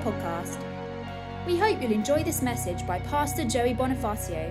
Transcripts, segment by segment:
podcast. We hope you'll enjoy this message by Pastor Joey Bonifacio.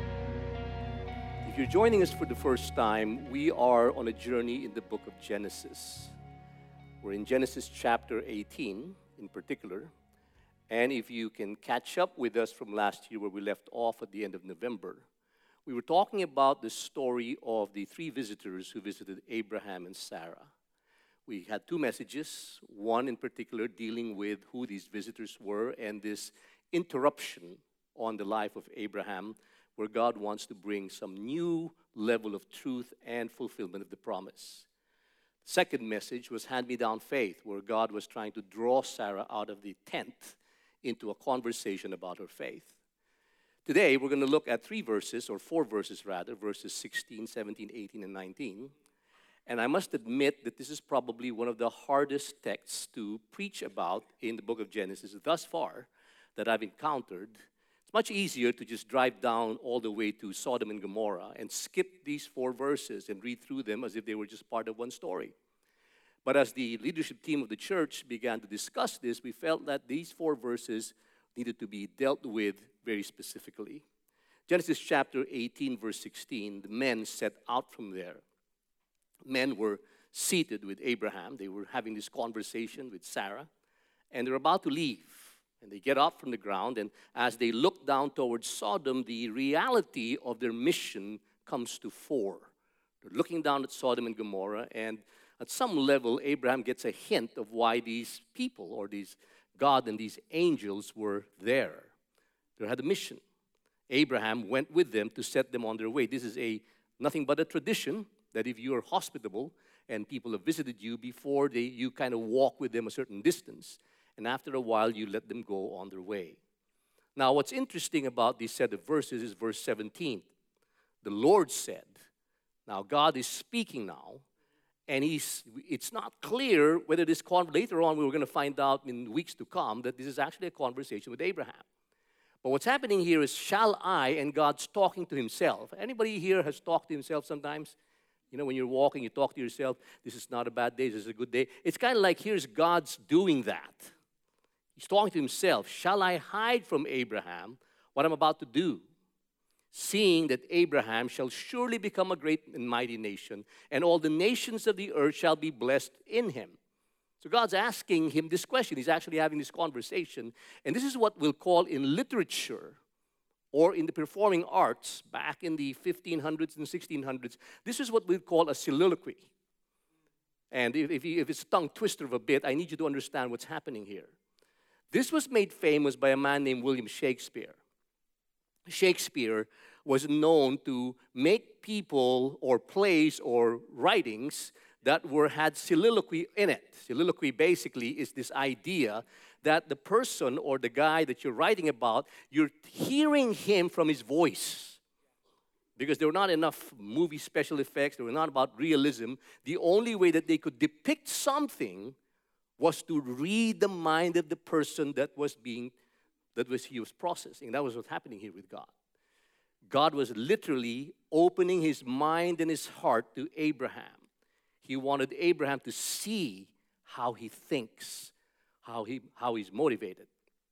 If you're joining us for the first time, we are on a journey in the book of Genesis. We're in Genesis chapter 18 in particular. And if you can catch up with us from last year where we left off at the end of November, we were talking about the story of the three visitors who visited Abraham and Sarah. We had two messages, one in particular dealing with who these visitors were and this interruption on the life of Abraham, where God wants to bring some new level of truth and fulfillment of the promise. The second message was hand-me-down faith, where God was trying to draw Sarah out of the tent into a conversation about her faith. Today, we're going to look at four verses, verses 16, 17, 18, and 19. And I must admit that this is probably one of the hardest texts to preach about in the book of Genesis thus far that I've encountered. It's much easier to just drive down all the way to Sodom and Gomorrah and skip these four verses and read through them as if they were just part of one story. But as the leadership team of the church began to discuss this, we felt that these four verses needed to be dealt with very specifically. Genesis chapter 18, verse 16, the men set out from there. Men were seated with Abraham. They were having this conversation with Sarah, and they're about to leave. And they get up from the ground, and as they look down towards Sodom, the reality of their mission comes to fore. They're looking down at Sodom and Gomorrah, and at some level, Abraham gets a hint of why these people, or these God and these angels were there. They had a mission. Abraham went with them to set them on their way. This is nothing but a tradition that if you are hospitable and people have visited you before, you kind of walk with them a certain distance. And after a while, you let them go on their way. Now, what's interesting about this set of verses is verse 17. The Lord said, now God is speaking now, and it's not clear whether this later on we're going to find out in weeks to come that this is actually a conversation with Abraham. But what's happening here is, shall I, and God's talking to himself. Anybody here has talked to himself sometimes? You know, when you're walking, you talk to yourself, this is not a bad day, this is a good day. It's kind of like here's God's doing that. He's talking to himself. Shall I hide from Abraham what I'm about to do? Seeing that Abraham shall surely become a great and mighty nation, and all the nations of the earth shall be blessed in him. So God's asking him this question. He's actually having this conversation. And this is what we'll call in literature or in the performing arts back in the 1500s and 1600s, this is what we'll call a soliloquy. And if it's a tongue twister of a bit, I need you to understand what's happening here. This was made famous by a man named William Shakespeare. Shakespeare was known to make people or plays or writings that had soliloquy in it. Soliloquy basically is this idea that the person or the guy that you're writing about, you're hearing him from his voice. Because there were not enough movie special effects, they were not about realism. The only way that they could depict something was to read the mind of the person he was processing. That was what's happening here with God. God was literally opening his mind and his heart to Abraham. He wanted Abraham to see how he thinks, how he's motivated.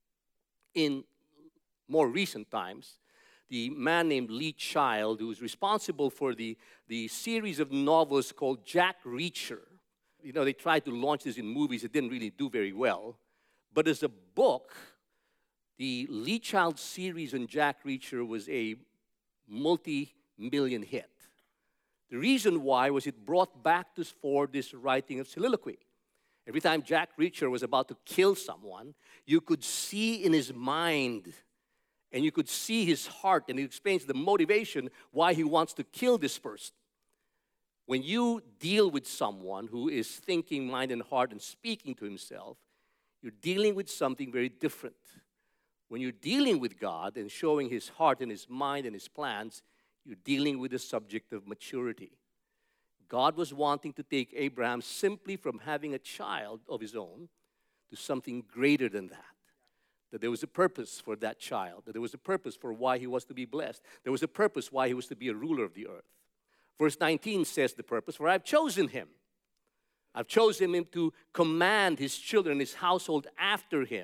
In more recent times, the man named Lee Child, who was responsible for the series of novels called Jack Reacher. You know, they tried to launch this in movies. It didn't really do very well. But as a book, the Lee Child series on Jack Reacher was a multi-million hit. The reason why was it brought back to for this writing of soliloquy. Every time Jack Reacher was about to kill someone, you could see in his mind and you could see his heart, and he explains the motivation why he wants to kill this person. When you deal with someone who is thinking mind and heart and speaking to himself, you're dealing with something very different. When you're dealing with God and showing his heart and his mind and his plans, you're dealing with the subject of maturity. God was wanting to take Abraham simply from having a child of his own to something greater than that. That there was a purpose for that child. That there was a purpose for why he was to be blessed. There was a purpose why he was to be a ruler of the earth. Verse 19 says the purpose, for I've chosen him. I've chosen him to command his children, his household after him.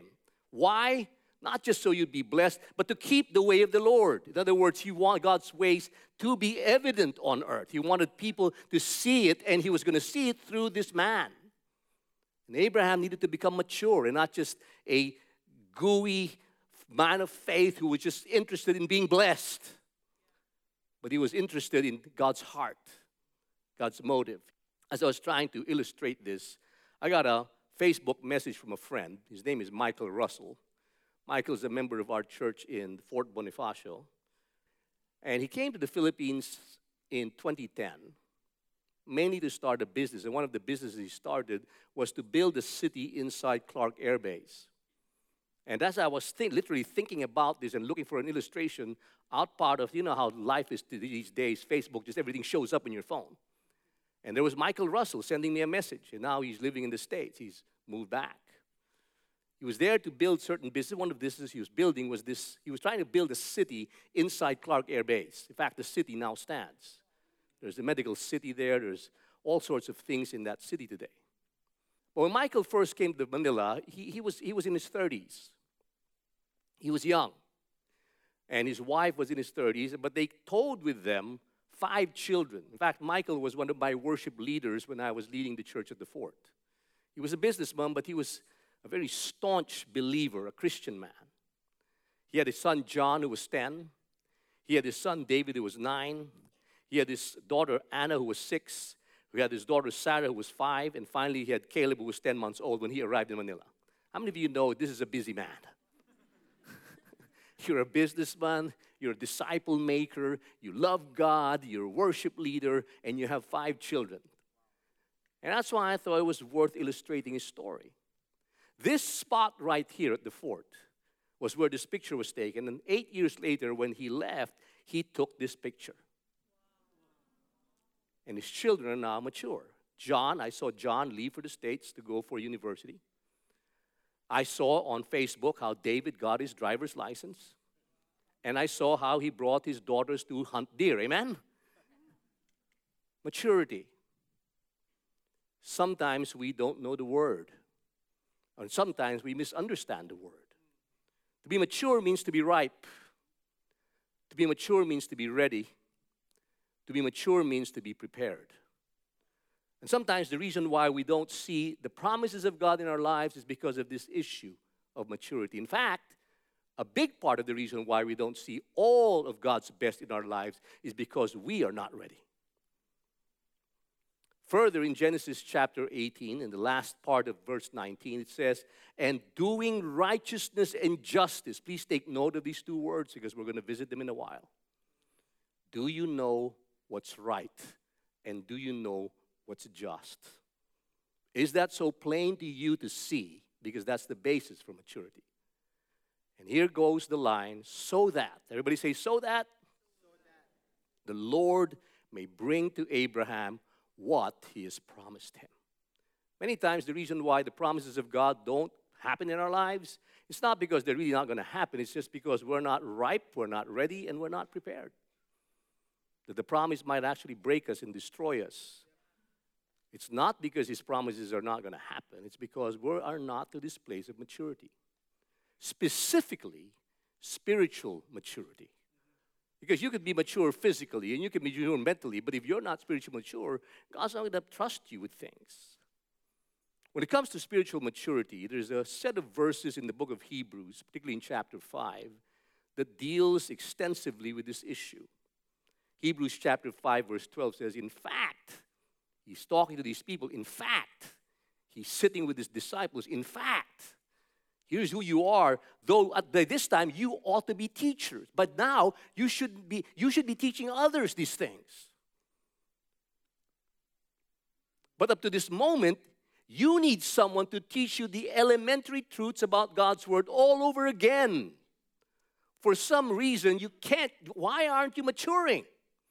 Why? Not just so you'd be blessed, but to keep the way of the Lord. In other words, he wanted God's ways to be evident on earth. He wanted people to see it, and he was going to see it through this man. And Abraham needed to become mature and not just a gooey man of faith who was just interested in being blessed. But he was interested in God's heart, God's motive. As I was trying to illustrate this, I got a Facebook message from a friend. His name is Michael Russell. Michael is a member of our church in Fort Bonifacio. And he came to the Philippines in 2010, mainly to start a business. And one of the businesses he started was to build a city inside Clark Air Base. And as I was literally thinking about this and looking for an illustration, out part of, you know how life is these days, Facebook, just everything shows up on your phone. And there was Michael Russell sending me a message. And now he's living in the States. He's moved back. He was there to build certain business. One of the businesses he was building was this. He was trying to build a city inside Clark Air Base. In fact, the city now stands. There's a medical city there. There's all sorts of things in that city today. But when Michael first came to Manila, he was in his 30s. He was young. And his wife was in his 30s. But they told with them 5 children. In fact, Michael was one of my worship leaders when I was leading the church at the fort. He was a businessman, but he was a very staunch believer, a Christian man. He had his son John, who was 10. He had his son David, who was 9. He had his daughter Anna, who was 6. He had his daughter Sarah, who was 5. And finally, he had Caleb, who was 10 months old when he arrived in Manila. How many of you know this is a busy man? You're a businessman, you're a disciple maker, you love God, you're a worship leader, and you have 5 children. And that's why I thought it was worth illustrating his story. This spot right here at the fort was where this picture was taken. And 8 years later, when he left, he took this picture. And his children are now mature. I saw John leave for the States to go for university. I saw on Facebook how David got his driver's license. And I saw how he brought his daughters to hunt deer. Amen? Maturity. Sometimes we don't know the word. And sometimes we misunderstand the word. To be mature means to be ripe. To be mature means to be ready. To be mature means to be prepared. And sometimes the reason why we don't see the promises of God in our lives is because of this issue of maturity. In fact, a big part of the reason why we don't see all of God's best in our lives is because we are not ready. Further, in Genesis chapter 18, in the last part of verse 19, it says, and doing righteousness and justice. Please take note of these 2 words because we're going to visit them in a while. Do you know what's right? And do you know what's just? Is that so plain to you to see? Because that's the basis for maturity. And here goes the line, so that. Everybody say, so that the Lord may bring to Abraham what he has promised him. Many times the reason why the promises of God don't happen in our lives, it's not because they're really not going to happen. It's just because we're not ripe, we're not ready, and we're not prepared. That the promise might actually break us and destroy us. It's not because his promises are not going to happen. It's because we are not to this place of maturity. Specifically, spiritual maturity. Because you could be mature physically and you can be mature mentally, but if you're not spiritually mature, God's not going to trust you with things. When it comes to spiritual maturity, there's a set of verses in the book of Hebrews, particularly in chapter 5, that deals extensively with this issue. Hebrews chapter 5, verse 12 says, in fact, he's talking to these people. In fact, he's sitting with his disciples. In fact, here's who you are. Though by this time you ought to be teachers, but now you should be teaching others these things. But up to this moment, you need someone to teach you the elementary truths about God's word all over again. For some reason you can't. Why aren't you maturing?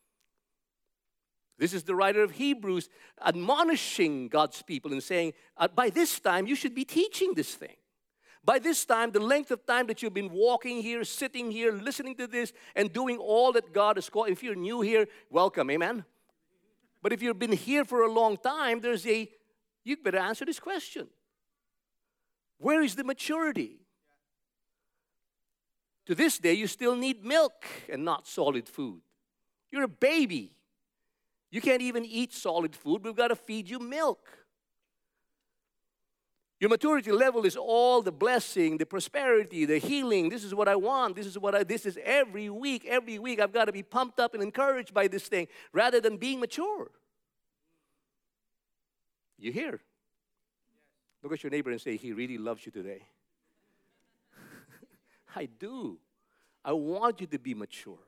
This is the writer of Hebrews admonishing God's people and saying, by this time you should be teaching this thing. By this time, the length of time that you've been walking here, sitting here, listening to this, and doing all that God has called. If you're new here, welcome, amen? But if you've been here for a long time, you better answer this question. Where is the maturity? To this day, you still need milk and not solid food. You're a baby. You can't even eat solid food. We've got to feed you milk. Your maturity level is all the blessing, the prosperity, the healing. This is what I want. This is every week. Every week I've got to be pumped up and encouraged by this thing rather than being mature. You hear? Look at your neighbor and say, he really loves you today. I do. I want you to be mature.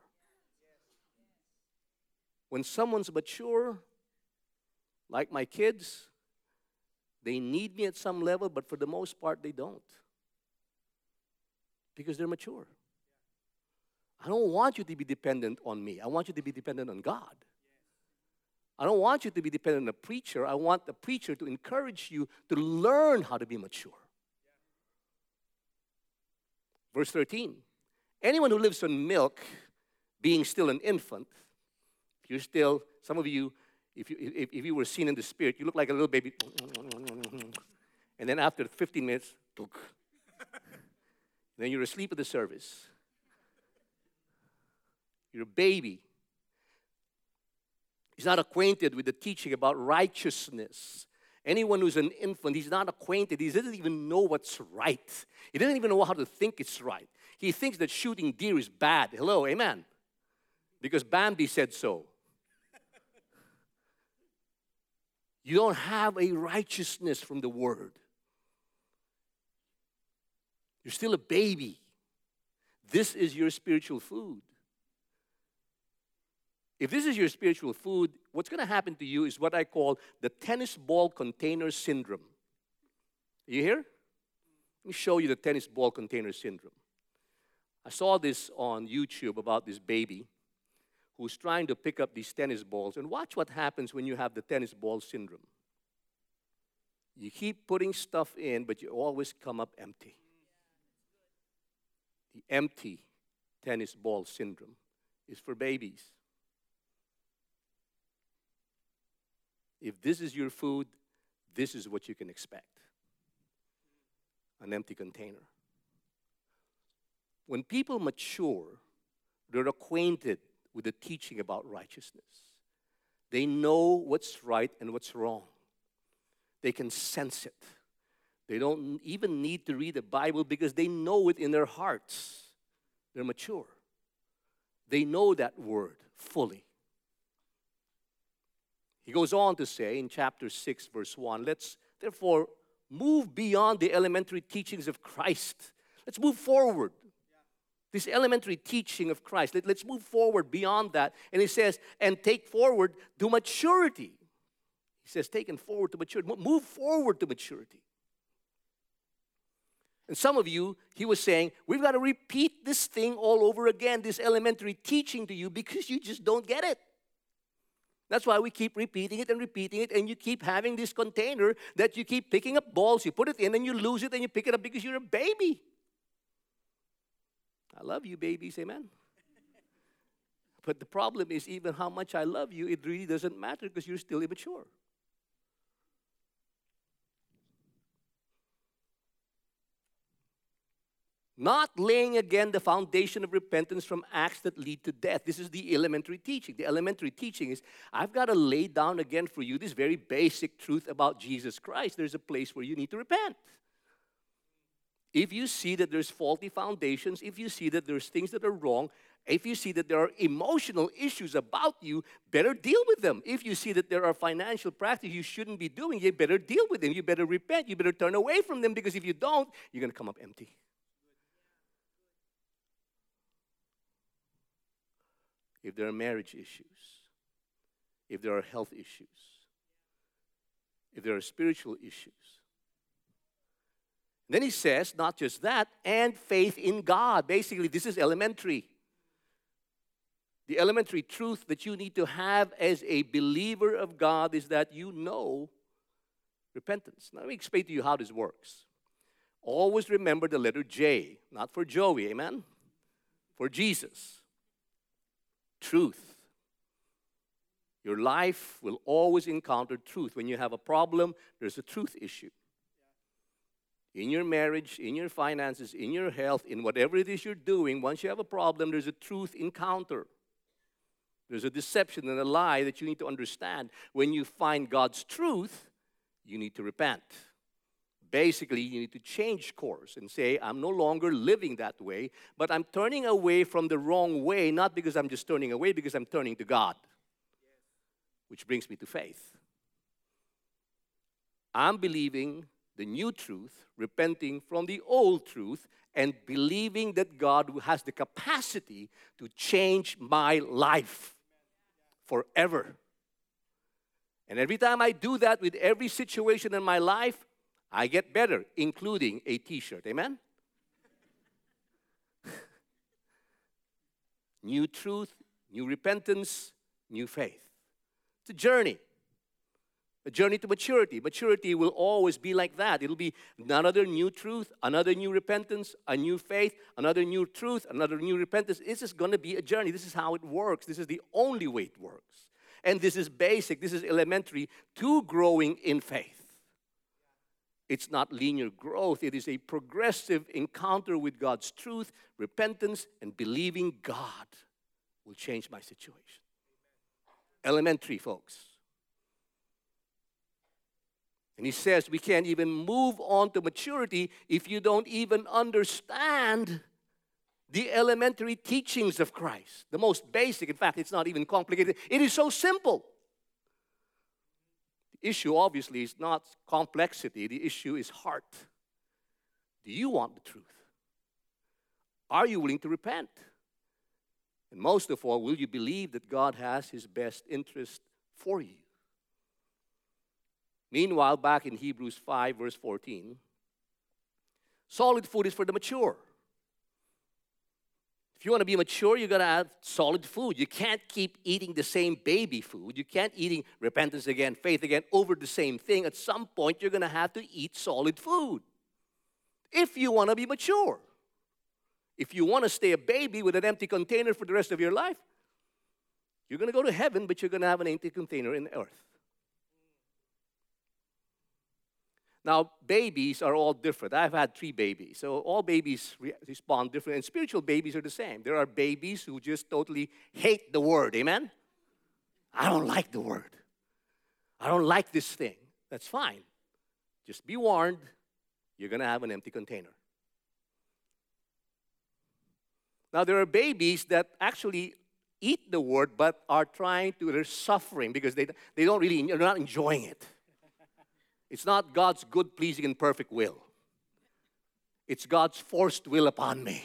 When someone's mature, like my kids, they need me at some level, but for the most part, they don't. Because they're mature. I don't want you to be dependent on me. I want you to be dependent on God. I don't want you to be dependent on a preacher. I want the preacher to encourage you to learn how to be mature. Verse 13. Anyone who lives on milk, being still an infant, if you're still, some of you, if you were seen in the spirit, you look like a little baby. And then after 15 minutes, then you're asleep at the service. You're a baby. He's not acquainted with the teaching about righteousness. Anyone who's an infant, he's not acquainted. He doesn't even know what's right. He doesn't even know how to think it's right. He thinks that shooting deer is bad. Hello, amen. Because Bambi said so. You don't have a righteousness from the Word. You're still a baby. This is your spiritual food. If this is your spiritual food, what's going to happen to you is what I call the tennis ball container syndrome. You hear? Let me show you the tennis ball container syndrome. I saw this on YouTube about this baby who's trying to pick up these tennis balls. And watch what happens when you have the tennis ball syndrome. You keep putting stuff in, but you always come up empty. The empty tennis ball syndrome is for babies. If this is your food, this is what you can expect. An empty container. When people mature, they're acquainted with the teaching about righteousness. They know what's right and what's wrong. They can sense it. They don't even need to read the Bible because they know it in their hearts. They're mature. They know that word fully. He goes on to say in chapter 6, verse 1, let's therefore move beyond the elementary teachings of Christ. Let's move forward. This elementary teaching of Christ, let's move forward beyond that. And he says, and take forward to maturity. He says, taken forward to maturity. Move forward to maturity. And some of you, he was saying, we've got to repeat this thing all over again, this elementary teaching to you, because you just don't get it. That's why we keep repeating it, and you keep having this container that you keep picking up balls, you put it in, and you lose it, and you pick it up because you're a baby. I love you, babies, amen? But the problem is, even how much I love you, it really doesn't matter because you're still immature. Not laying again the foundation of repentance from acts that lead to death. This is the elementary teaching. The elementary teaching is, I've got to lay down again for you this very basic truth about Jesus Christ. There's a place where you need to repent. If you see that there's faulty foundations, if you see that there's things that are wrong, if you see that there are emotional issues about you, better deal with them. If you see that there are financial practices you shouldn't be doing, you better deal with them. You better repent. You better turn away from them, because if you don't, you're going to come up empty. If there are marriage issues, if there are health issues, if there are spiritual issues. Then he says, not just that, and faith in God. Basically, this is elementary. The elementary truth that you need to have as a believer of God is that you know repentance. Now, let me explain to you how this works. Always remember the letter J, not for Joey, amen? For Jesus. Truth. Your life will always encounter truth. When you have a problem, there's a truth issue. In your marriage, in your finances, in your health, in whatever it is you're doing, once you have a problem, there's a truth encounter. There's a deception and a lie that you need to understand. When you find God's truth, you need to repent. Basically, you need to change course and say, I'm no longer living that way, but I'm turning away from the wrong way, not because I'm just turning away, because I'm turning to God. Which brings me to faith. I'm believing the new truth, repenting from the old truth, and believing that God has the capacity to change my life forever. And every time I do that with every situation in my life, I get better, including a t-shirt. Amen? New truth, new repentance, new faith. It's a journey to maturity. Maturity will always be like that. It'll be another new truth, another new repentance, a new faith, another new truth, another new repentance. This is going to be a journey. This is how it works. This is the only way it works. And this is basic, this is elementary to growing in faith. It's not linear growth. It is a progressive encounter with God's truth, repentance, and believing God will change my situation. Elementary, folks. And he says we can't even move on to maturity if you don't even understand the elementary teachings of Christ. The most basic, in fact, it's not even complicated. It is so simple. The issue, obviously, is not complexity. The issue is heart. Do you want the truth? Are you willing to repent? And most of all, will you believe that God has His best interest for you? Meanwhile, back in Hebrews 5, verse 14, solid food is for the mature. If you want to be mature, you got to have solid food. You can't keep eating the same baby food. You can't eating repentance again, faith again, over the same thing. At some point, you're going to have to eat solid food if you want to be mature. If you want to stay a baby with an empty container for the rest of your life, you're going to go to heaven, but you're going to have an empty container in the earth. Now, babies are all different. I've had 3 babies. So all babies respond different. And spiritual babies are the same. There are babies who just totally hate the word. Amen? I don't like the word. I don't like this thing. That's fine. Just be warned, you're going to have an empty container. Now, there are babies that actually eat the word but are they're suffering because they're not enjoying it. It's not God's good, pleasing, and perfect will. It's God's forced will upon me.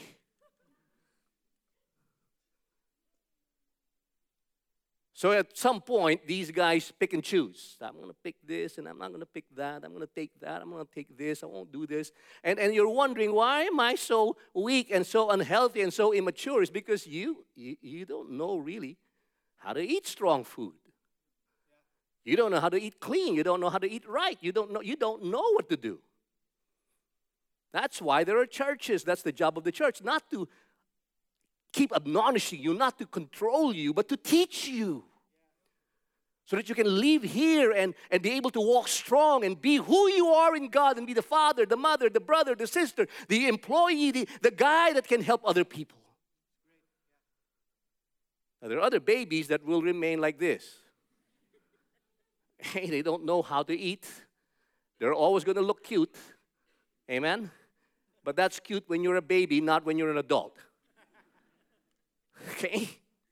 So at some point, these guys pick and choose. I'm going to pick this, and I'm not going to pick that. I'm going to take that. I'm going to take this. I won't do this. And you're wondering, why am I so weak and so unhealthy and so immature? It's because you don't know really how to eat strong food. You don't know how to eat clean. You don't know how to eat right. You don't know what to do. That's why there are churches. That's the job of the church. Not to keep admonishing you, not to control you, but to teach you. So that you can live here and be able to walk strong and be who you are in God and be the father, the mother, the brother, the sister, the employee, the guy that can help other people. Now, there are other babies that will remain like this. Hey, they don't know how to eat. They're always going to look cute. Amen? But that's cute when you're a baby, not when you're an adult. Okay?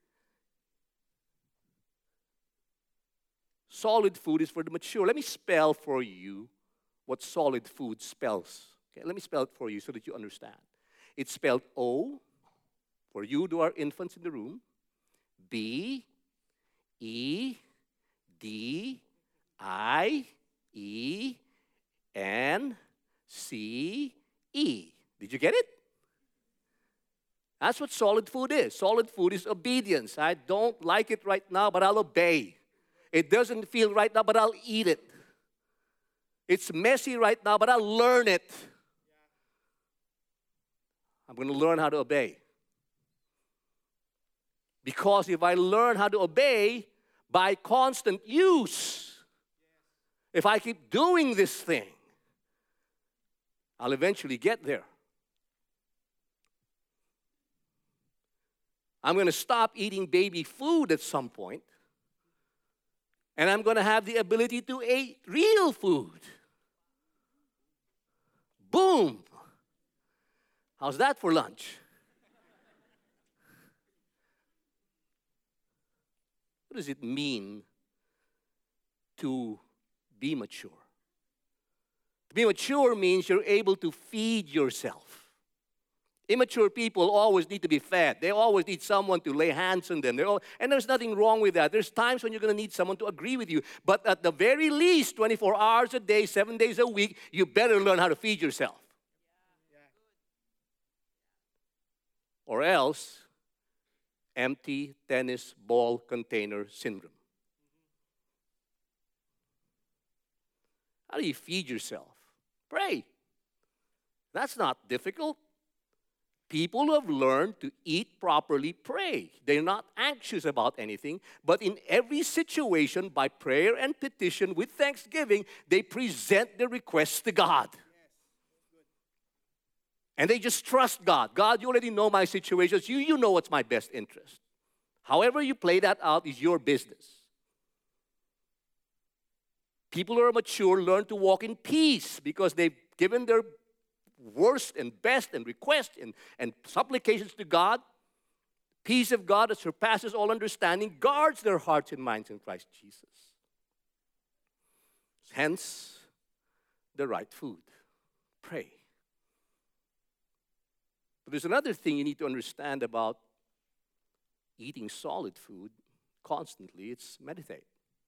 Solid food is for the mature. Let me spell for you what solid food spells. Okay? Let me spell it for you so that you understand. It's spelled O, for you who are infants in the room, B, E, D, I, E, N, C, E. Did you get it? That's what solid food is. Solid food is obedience. I don't like it right now, but I'll obey. It doesn't feel right now, but I'll eat it. It's messy right now, but I'll learn it. I'm going to learn how to obey. Because if I learn how to obey by constant use, if I keep doing this thing, I'll eventually get there. I'm going to stop eating baby food at some point, and I'm going to have the ability to eat real food. Boom! How's that for lunch? What does it mean to be mature? To be mature means you're able to feed yourself. Immature people always need to be fed. They always need someone to lay hands on them. And there's nothing wrong with that. There's times when you're going to need someone to agree with you. But at the very least, 24 hours a day, 7 days a week, you better learn how to feed yourself. Or else, empty tennis ball container syndrome. How do you feed yourself? Pray. That's not difficult. People who have learned to eat properly pray. They're not anxious about anything, but in every situation, by prayer and petition with thanksgiving, they present their requests to God. And they just trust God. God, you already know my situations. You know what's my best interest. However you play that out is your business. People who are mature learn to walk in peace because they've given their worst and best and requests and supplications to God. Peace of God that surpasses all understanding guards their hearts and minds in Christ Jesus. Hence, the right food. Pray. But there's another thing you need to understand about eating solid food constantly. It's meditate.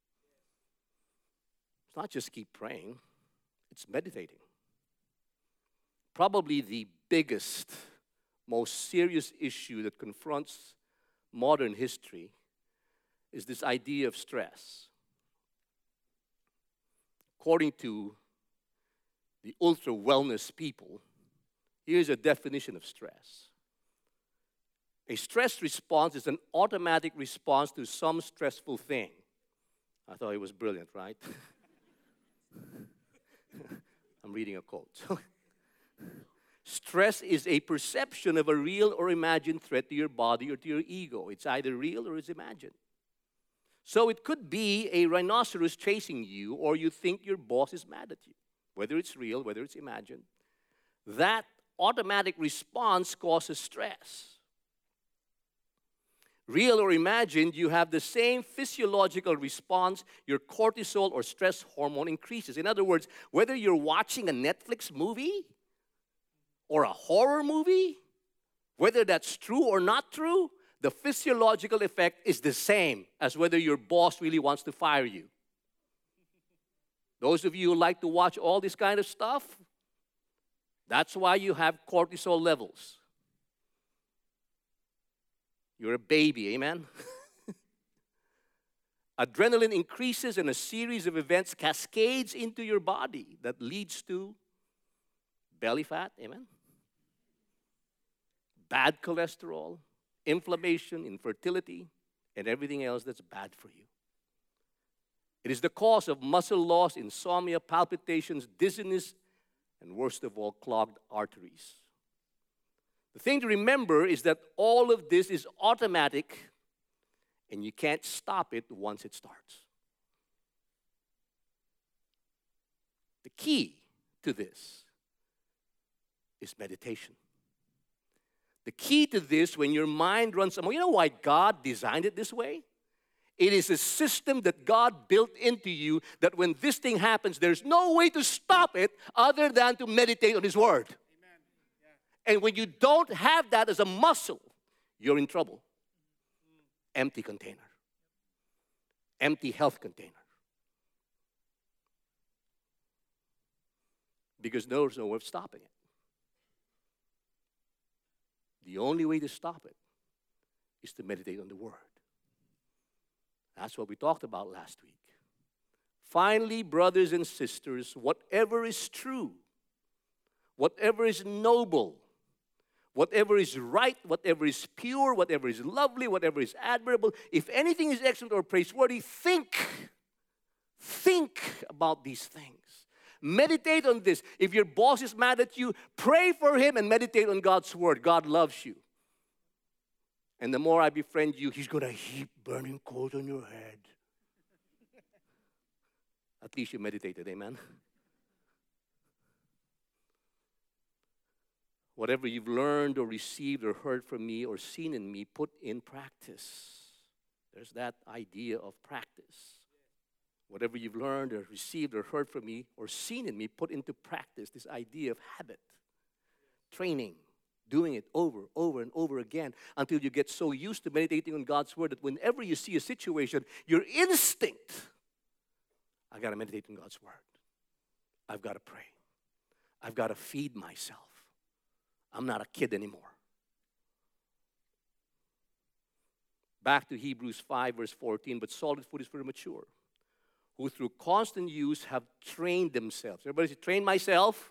It's not just keep praying. It's meditating. Probably the biggest, most serious issue that confronts modern history is this idea of stress. According to the ultra wellness people, here's a definition of stress. A stress response is an automatic response to some stressful thing. I thought it was brilliant, right? I'm reading a quote. Stress is a perception of a real or imagined threat to your body or to your ego. It's either real or it's imagined. So it could be a rhinoceros chasing you, or you think your boss is mad at you. Whether it's real, whether it's imagined. That automatic response causes stress. Real or imagined, you have the same physiological response. Your cortisol or stress hormone increases. In other words, whether you're watching a Netflix movie or a horror movie, whether that's true or not true, the physiological effect is the same as whether your boss really wants to fire you. Those of you who like to watch all this kind of stuff, that's why you have cortisol levels. You're a baby, amen? Adrenaline increases and a series of events cascades into your body that leads to belly fat, amen? Bad cholesterol, inflammation, infertility, and everything else that's bad for you. It is the cause of muscle loss, insomnia, palpitations, dizziness, and worst of all, clogged arteries. The thing to remember is that all of this is automatic, and you can't stop it once it starts. The key to this is meditation. The key to this, when your mind runs, you know why God designed it this way? It is a system that God built into you that when this thing happens, there's no way to stop it other than to meditate on His Word. Amen. Yeah. And when you don't have that as a muscle, you're in trouble. Empty container. Empty health container. Because there's no way of stopping it. The only way to stop it is to meditate on the Word. That's what we talked about last week. Finally, brothers and sisters, whatever is true, whatever is noble, whatever is right, whatever is pure, whatever is lovely, whatever is admirable, if anything is excellent or praiseworthy, think about these things. Meditate on this. If your boss is mad at you, pray for him and meditate on God's word. God loves you. And the more I befriend you, he's going to heap burning coals on your head. At least you meditated, amen? Whatever you've learned or received or heard from me or seen in me, put in practice. There's that idea of practice. Whatever you've learned or received or heard from me or seen in me, put into practice. This idea of habit, training, doing it over and over again until you get so used to meditating on God's word that whenever you see a situation, your instinct, I got to meditate on God's word. I've got to pray. I've got to feed myself. I'm not a kid anymore. Back to Hebrews 5, verse 14. But solid food is for the mature, who through constant use have trained themselves. Everybody say, train myself.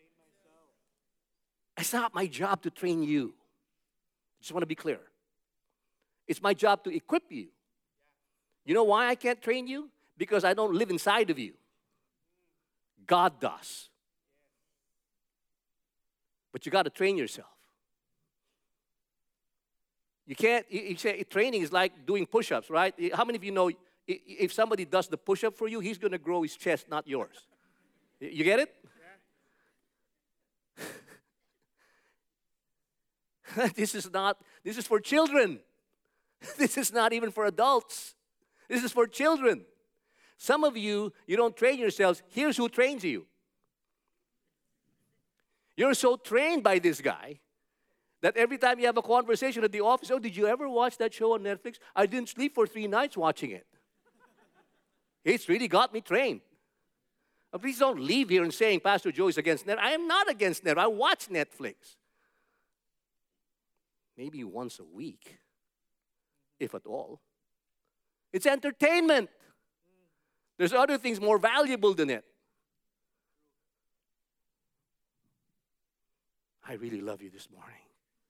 It's not my job to train you. I just want to be clear. It's my job to equip you. You know why I can't train you? Because I don't live inside of you. God does. But you got to train yourself. You can't, you say training is like doing push-ups, right? How many of you know if somebody does the push-up for you, he's going to grow his chest, not yours? You get it? Yeah. This is for children. This is not even for adults. This is for children. Some of you don't train yourselves. Here's who trains you. You're so trained by this guy that every time you have a conversation at the office, oh, did you ever watch that show on Netflix? I didn't sleep for 3 nights watching it. It's really got me trained. Please don't leave here and saying Pastor Joe is against Netflix. I am not against Netflix. I watch Netflix. Maybe once a week, if at all. It's entertainment. There's other things more valuable than it. I really love you this morning.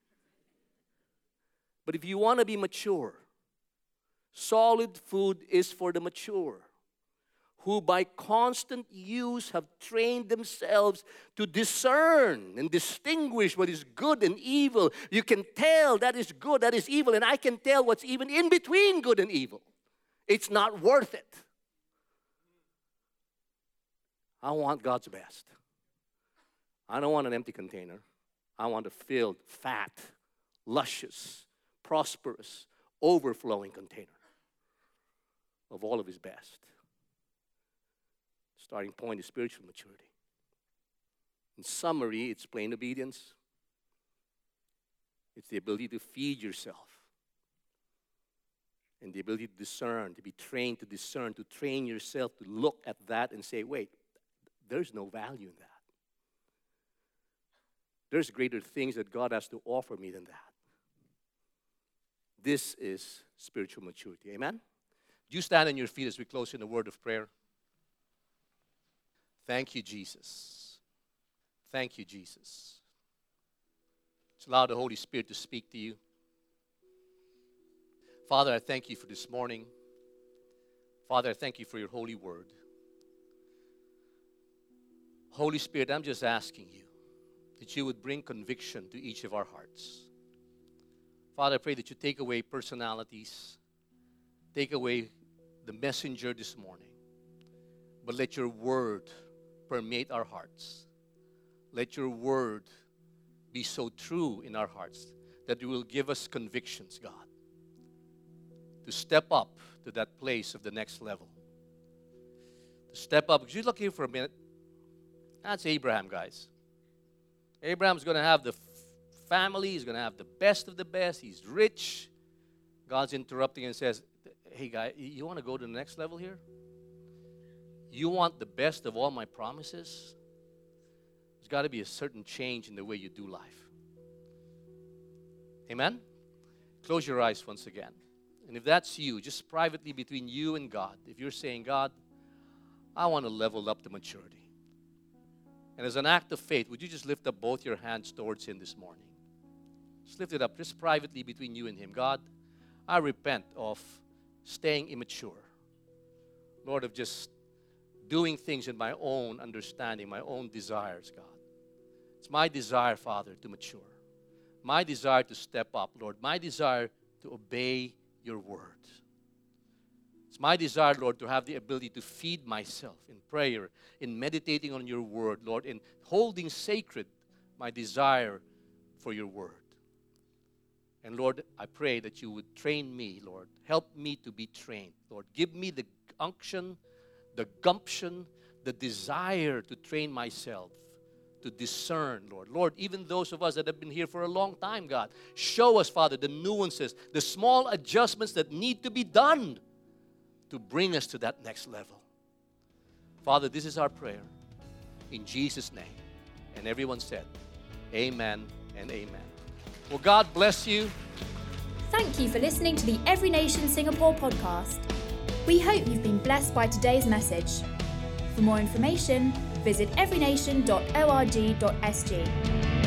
But if you want to be mature, solid food is for the mature, who by constant use have trained themselves to discern and distinguish what is good and evil. You can tell that is good, that is evil, and I can tell what's even in between good and evil. It's not worth it. I want God's best. I don't want an empty container. I want a filled, fat, luscious, prosperous, overflowing container of all of His best. Starting point is spiritual maturity. In summary, it's plain obedience. It's the ability to feed yourself. And the ability to discern, to be trained to discern, to train yourself to look at that and say, wait, there's no value in that. There's greater things that God has to offer me than that. This is spiritual maturity. Amen? Do you stand on your feet as we close in a word of prayer? Thank you, Jesus. Thank you, Jesus. Let's allow the Holy Spirit to speak to you. Father, I thank you for this morning. Father, I thank you for your holy word. Holy Spirit, I'm just asking you that you would bring conviction to each of our hearts. Father, I pray that you take away personalities, take away the messenger this morning, but let your word permeate our hearts. Let your word be so true in our hearts that you will give us convictions, God, to step up to that place of the next level. To step up. Could you look here for a minute? That's Abraham, guys. Abraham's going to have the family. He's going to have the best of the best. He's rich. God's interrupting and says, hey, guy, you want to go to the next level here? You want the best of all my promises? There's got to be a certain change in the way you do life. Amen? Close your eyes once again. And if that's you, just privately between you and God, if you're saying, God, I want to level up to maturity. And as an act of faith, would you just lift up both your hands towards Him this morning? Just lift it up, just privately between you and Him. God, I repent of staying immature. Lord, of just doing things in my own understanding, my own desires, God. It's my desire, Father, to mature. My desire to step up, Lord. My desire to obey your word. It's my desire, Lord, to have the ability to feed myself in prayer, in meditating on your word, Lord, in holding sacred my desire for your word. And Lord, I pray that you would train me, Lord. Help me to be trained, Lord. Give me the unction, the gumption, the desire to train myself, to discern, Lord. Lord, even those of us that have been here for a long time, God, show us, Father, the nuances, the small adjustments that need to be done to bring us to that next level. Father, this is our prayer. In Jesus' name. And everyone said, amen and amen. Well, God bless you. Thank you for listening to the Every Nation Singapore podcast. We hope you've been blessed by today's message. For more information, visit everynation.org.sg.